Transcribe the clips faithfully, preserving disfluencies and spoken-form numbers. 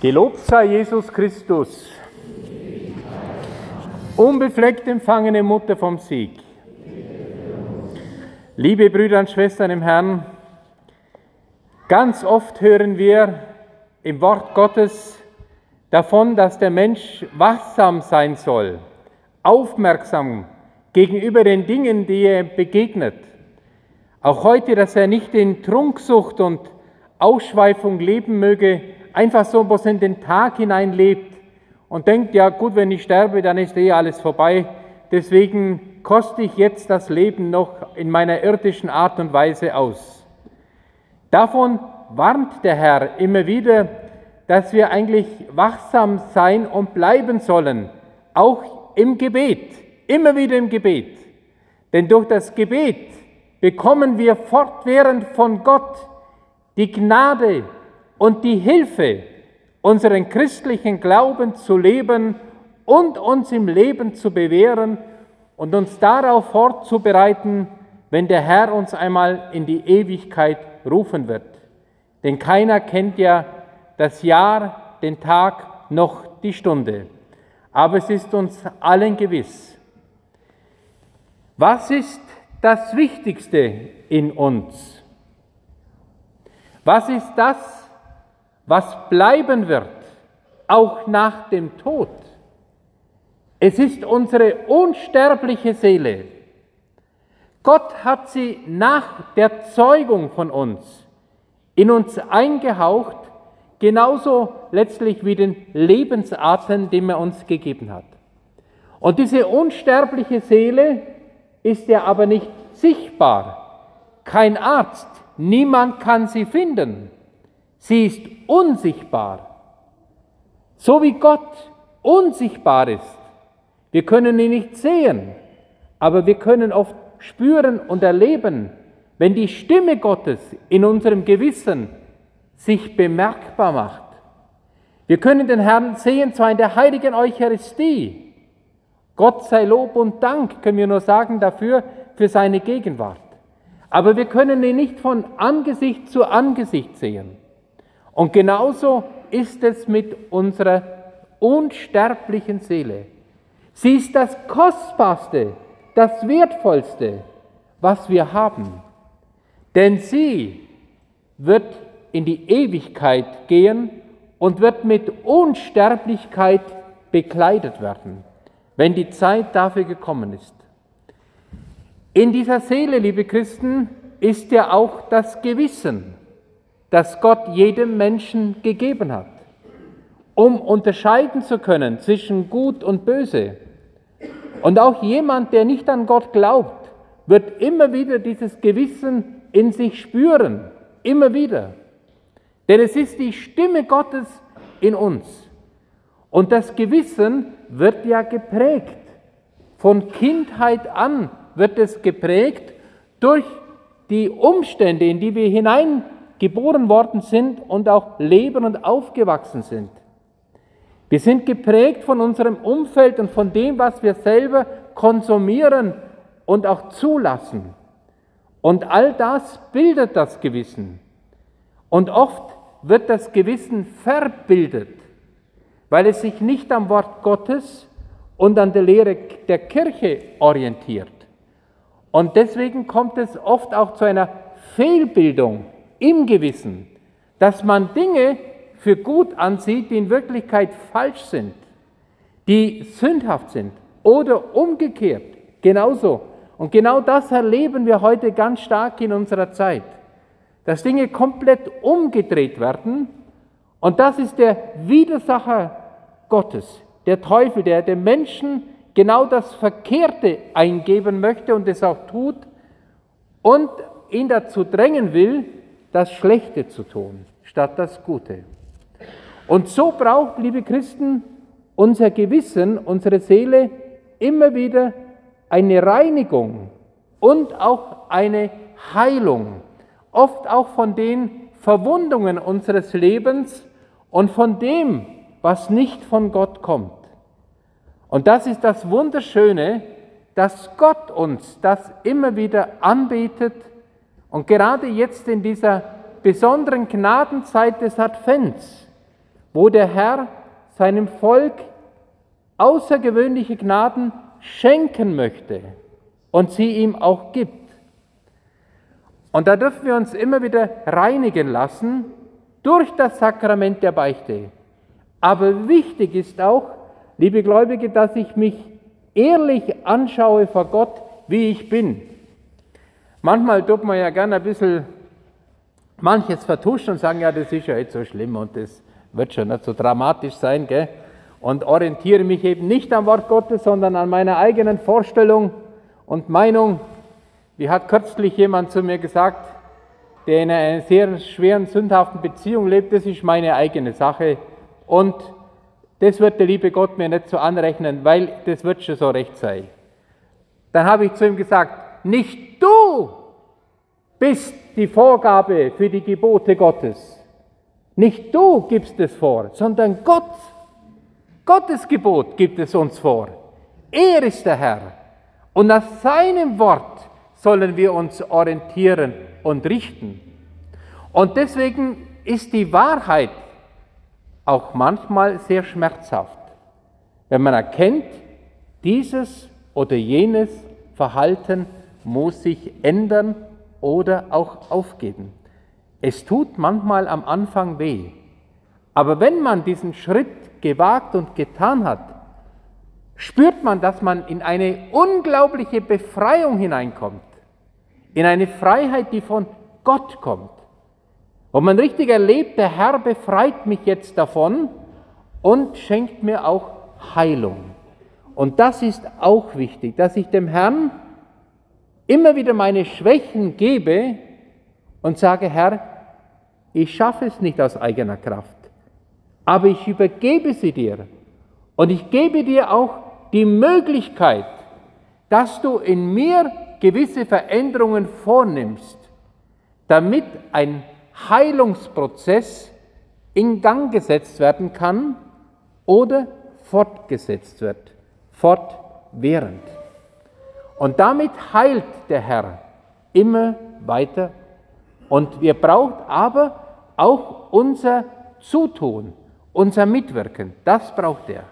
Gelobt sei Jesus Christus, unbefleckt empfangene Mutter vom Sieg. Liebe Brüder und Schwestern im Herrn, ganz oft hören wir im Wort Gottes davon, dass der Mensch wachsam sein soll, aufmerksam gegenüber den Dingen, die er begegnet. Auch heute, dass er nicht in Trunksucht und Ausschweifung leben möge, einfach so was in den Tag hinein lebt und denkt, ja gut, wenn ich sterbe, dann ist eh alles vorbei. Deswegen koste ich jetzt das Leben noch in meiner irdischen Art und Weise aus. Davon warnt der Herr immer wieder, dass wir eigentlich wachsam sein und bleiben sollen, auch im Gebet, immer wieder im Gebet. Denn durch das Gebet bekommen wir fortwährend von Gott die Gnade und die Hilfe, unseren christlichen Glauben zu leben und uns im Leben zu bewähren und uns darauf vorzubereiten, wenn der Herr uns einmal in die Ewigkeit rufen wird. Denn keiner kennt ja das Jahr, den Tag noch die Stunde. Aber es ist uns allen gewiss. Was ist das Wichtigste in uns? Was ist das, was bleiben wird, auch nach dem Tod? Es ist unsere unsterbliche Seele. Gott hat sie nach der Zeugung von uns in uns eingehaucht, genauso letztlich wie den Lebensatem, den er uns gegeben hat. Und diese unsterbliche Seele ist ja aber nicht sichtbar. Kein Arzt, niemand kann sie finden. Sie ist unsichtbar. So wie Gott unsichtbar ist. Wir können ihn nicht sehen, aber wir können oft spüren und erleben, wenn die Stimme Gottes in unserem Gewissen sich bemerkbar macht. Wir können den Herrn sehen, zwar in der heiligen Eucharistie. Gott sei Lob und Dank, können wir nur sagen, dafür, für seine Gegenwart. Aber wir können ihn nicht von Angesicht zu Angesicht sehen. Und genauso ist es mit unserer unsterblichen Seele. Sie ist das Kostbarste, das Wertvollste, was wir haben. Denn sie wird in die Ewigkeit gehen und wird mit Unsterblichkeit bekleidet werden, wenn die Zeit dafür gekommen ist. In dieser Seele, liebe Christen, ist ja auch das Gewissen, das Gott jedem Menschen gegeben hat, um unterscheiden zu können zwischen Gut und Böse. Und auch jemand, der nicht an Gott glaubt, wird immer wieder dieses Gewissen in sich spüren, immer wieder. Denn es ist die Stimme Gottes in uns. Und das Gewissen wird ja geprägt. Von Kindheit an wird es geprägt durch die Umstände, in die wir hineingeboren worden sind und auch leben und aufgewachsen sind. Wir sind geprägt von unserem Umfeld und von dem, was wir selber konsumieren und auch zulassen. Und all das bildet das Gewissen. Und oft wird das Gewissen verbildet, weil es sich nicht am Wort Gottes und an der Lehre der Kirche orientiert. Und deswegen kommt es oft auch zu einer Fehlbildung im Gewissen, dass man Dinge für gut ansieht, die in Wirklichkeit falsch sind, die sündhaft sind oder umgekehrt, genauso. Und genau das erleben wir heute ganz stark in unserer Zeit, dass Dinge komplett umgedreht werden und das ist der Widersacher Gottes, der Teufel, der dem Menschen genau das Verkehrte eingeben möchte und es auch tut und ihn dazu drängen will, das Schlechte zu tun, statt das Gute. Und so braucht, liebe Christen, unser Gewissen, unsere Seele immer wieder eine Reinigung und auch eine Heilung, oft auch von den Verwundungen unseres Lebens und von dem, was nicht von Gott kommt. Und das ist das Wunderschöne, dass Gott uns das immer wieder anbietet und gerade jetzt in dieser besonderen Gnadenzeit des Advents, wo der Herr seinem Volk außergewöhnliche Gnaden schenken möchte und sie ihm auch gibt. Und da dürfen wir uns immer wieder reinigen lassen durch das Sakrament der Beichte. Aber wichtig ist auch, liebe Gläubige, dass ich mich ehrlich anschaue vor Gott, wie ich bin. Manchmal tut man ja gerne ein bisschen manches vertuschen und sagen, ja, das ist ja nicht so schlimm und das wird schon nicht so dramatisch sein, gell? Und orientiere mich eben nicht am Wort Gottes, sondern an meiner eigenen Vorstellung und Meinung. Wie hat kürzlich jemand zu mir gesagt, der in einer sehr schweren, sündhaften Beziehung lebt, das ist meine eigene Sache und das wird der liebe Gott mir nicht so anrechnen, weil das wird schon so recht sein. Dann habe ich zu ihm gesagt, nicht du bist die Vorgabe für die Gebote Gottes. Nicht du gibst es vor, sondern Gott. Gottes Gebot gibt es uns vor. Er ist der Herr. Und nach seinem Wort sollen wir uns orientieren und richten. Und deswegen ist die Wahrheit auch manchmal sehr schmerzhaft, wenn man erkennt, dieses oder jenes Verhalten muss sich ändern oder auch aufgeben. Es tut manchmal am Anfang weh, aber wenn man diesen Schritt gewagt und getan hat, spürt man, dass man in eine unglaubliche Befreiung hineinkommt, in eine Freiheit, die von Gott kommt. Wo man richtig erlebt, der Herr befreit mich jetzt davon und schenkt mir auch Heilung. Und das ist auch wichtig, dass ich dem Herrn immer wieder meine Schwächen gebe und sage, Herr, ich schaffe es nicht aus eigener Kraft, aber ich übergebe sie dir. Und ich gebe dir auch die Möglichkeit, dass du in mir gewisse Veränderungen vornimmst, damit ein Heilungsprozess in Gang gesetzt werden kann oder fortgesetzt wird, fortwährend. Und damit heilt der Herr immer weiter. Und wir brauchen aber auch unser Zutun, unser Mitwirken. Das braucht er.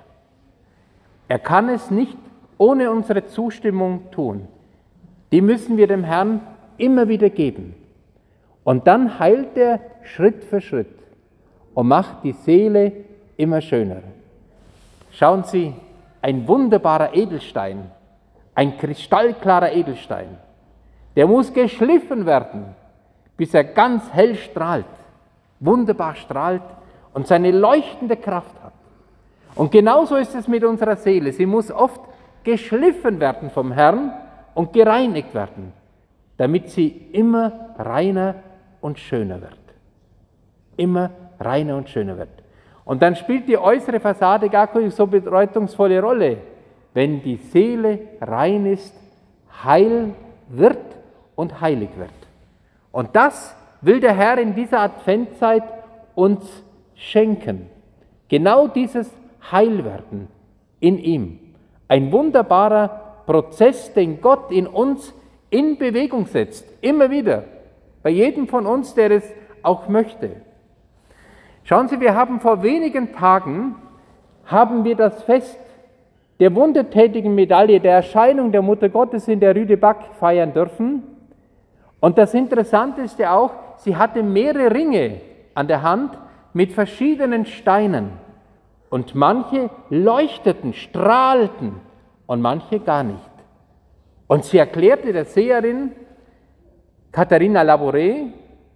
Er kann es nicht ohne unsere Zustimmung tun. Die müssen wir dem Herrn immer wieder geben. Und dann heilt er Schritt für Schritt und macht die Seele immer schöner. Schauen Sie, ein wunderbarer Edelstein, ein kristallklarer Edelstein, der muss geschliffen werden, bis er ganz hell strahlt, wunderbar strahlt und seine leuchtende Kraft hat. Und genauso ist es mit unserer Seele. Sie muss oft geschliffen werden vom Herrn und gereinigt werden, damit sie immer reiner und schöner wird. Immer reiner und schöner wird. Und dann spielt die äußere Fassade gar keine so bedeutungsvolle Rolle, wenn die Seele rein ist, heil wird und heilig wird. Und das will der Herr in dieser Adventzeit uns schenken. Genau dieses Heilwerden in ihm. Ein wunderbarer Prozess, den Gott in uns in Bewegung setzt. Immer wieder. Bei jedem von uns, der es auch möchte. Schauen Sie, wir haben vor wenigen Tagen haben wir das Fest der wundertätigen Medaille, der Erscheinung der Mutter Gottes in der Rue de Bac feiern dürfen. Und das Interessante ist ja auch, sie hatte mehrere Ringe an der Hand mit verschiedenen Steinen. Und manche leuchteten, strahlten und manche gar nicht. Und sie erklärte der Seherin Katharina Labouré,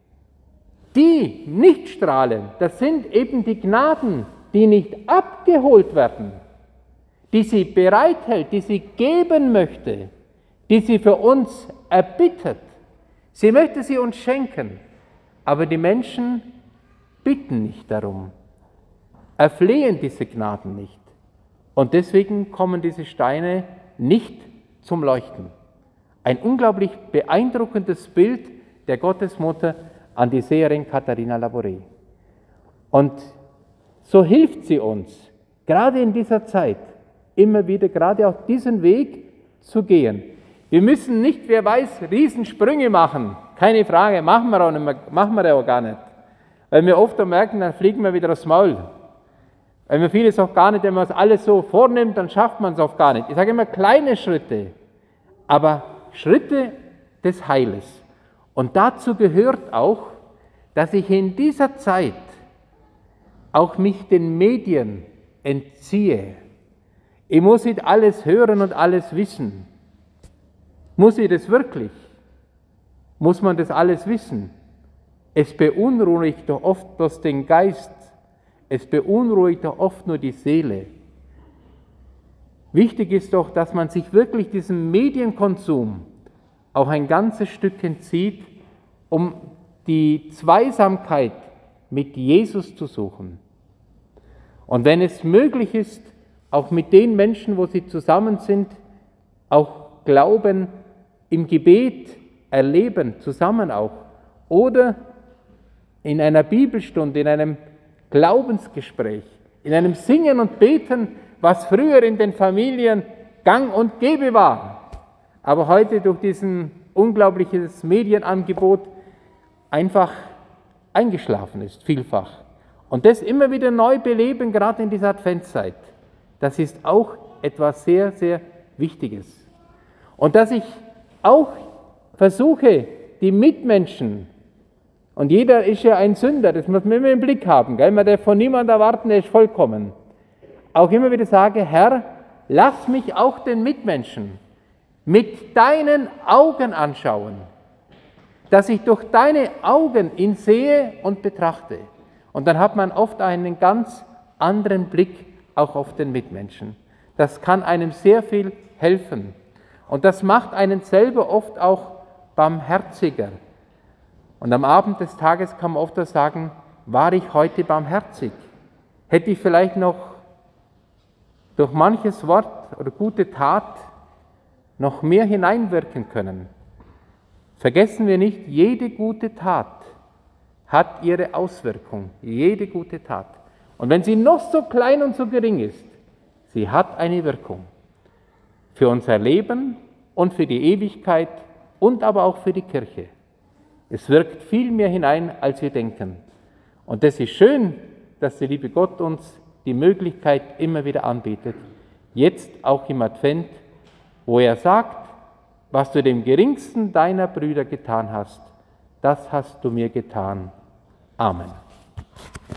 die nicht strahlen, das sind eben die Gnaden, die nicht abgeholt werden, die sie bereithält, die sie geben möchte, die sie für uns erbittet. Sie möchte sie uns schenken, aber die Menschen bitten nicht darum, erflehen diese Gnaden nicht. Und deswegen kommen diese Steine nicht zum Leuchten. Ein unglaublich beeindruckendes Bild der Gottesmutter an die Seherin Katharina Labouré. Und so hilft sie uns, gerade in dieser Zeit, immer wieder gerade auch diesen Weg zu gehen. Wir müssen nicht, wer weiß, Riesensprünge machen. Keine Frage, machen wir auch, nicht mehr, machen wir auch gar nicht. Weil wir oft merken, dann fliegen wir wieder aufs Maul. Weil man vieles auch gar nicht, wenn man es alles so vornimmt, dann schafft man es auch gar nicht. Ich sage immer kleine Schritte, aber Schritte des Heiles. Und dazu gehört auch, dass ich in dieser Zeit auch mich den Medien entziehe. Ich muss nicht alles hören und alles wissen. Muss ich das wirklich? Muss man das alles wissen? Es beunruhigt doch oft bloß den Geist. Es beunruhigt doch oft nur die Seele. Wichtig ist doch, dass man sich wirklich diesem Medienkonsum auch ein ganzes Stück entzieht, um die Zweisamkeit mit Jesus zu suchen. Und wenn es möglich ist, auch mit den Menschen, wo sie zusammen sind, auch Glauben im Gebet erleben, zusammen auch. Oder in einer Bibelstunde, in einem Glaubensgespräch, in einem Singen und Beten, was früher in den Familien gang und gäbe war, aber heute durch diesen unglaubliches Medienangebot einfach eingeschlafen ist, vielfach. Und das immer wieder neu beleben, gerade in dieser Adventszeit, das ist auch etwas sehr, sehr Wichtiges. Und dass ich auch versuche, die Mitmenschen, und jeder ist ja ein Sünder, das muss man immer im Blick haben, gell? Man darf von niemandem erwarten, der ist vollkommen. Auch immer wieder sage, Herr, lass mich auch den Mitmenschen mit deinen Augen anschauen, dass ich durch deine Augen ihn sehe und betrachte. Und dann hat man oft einen ganz anderen Blick auch auf den Mitmenschen. Das kann einem sehr viel helfen. Und das macht einen selber oft auch barmherziger. Und am Abend des Tages kann man oft auch sagen, war ich heute barmherzig? Hätte ich vielleicht noch durch manches Wort oder gute Tat noch mehr hineinwirken können? Vergessen wir nicht, jede gute Tat hat ihre Auswirkung, jede gute Tat. Und wenn sie noch so klein und so gering ist, sie hat eine Wirkung für unser Leben und für die Ewigkeit und aber auch für die Kirche. Es wirkt viel mehr hinein, als wir denken. Und das ist schön, dass der liebe Gott uns die Möglichkeit immer wieder anbietet, jetzt auch im Advent, wo er sagt, was du dem geringsten deiner Brüder getan hast, das hast du mir getan. Amen.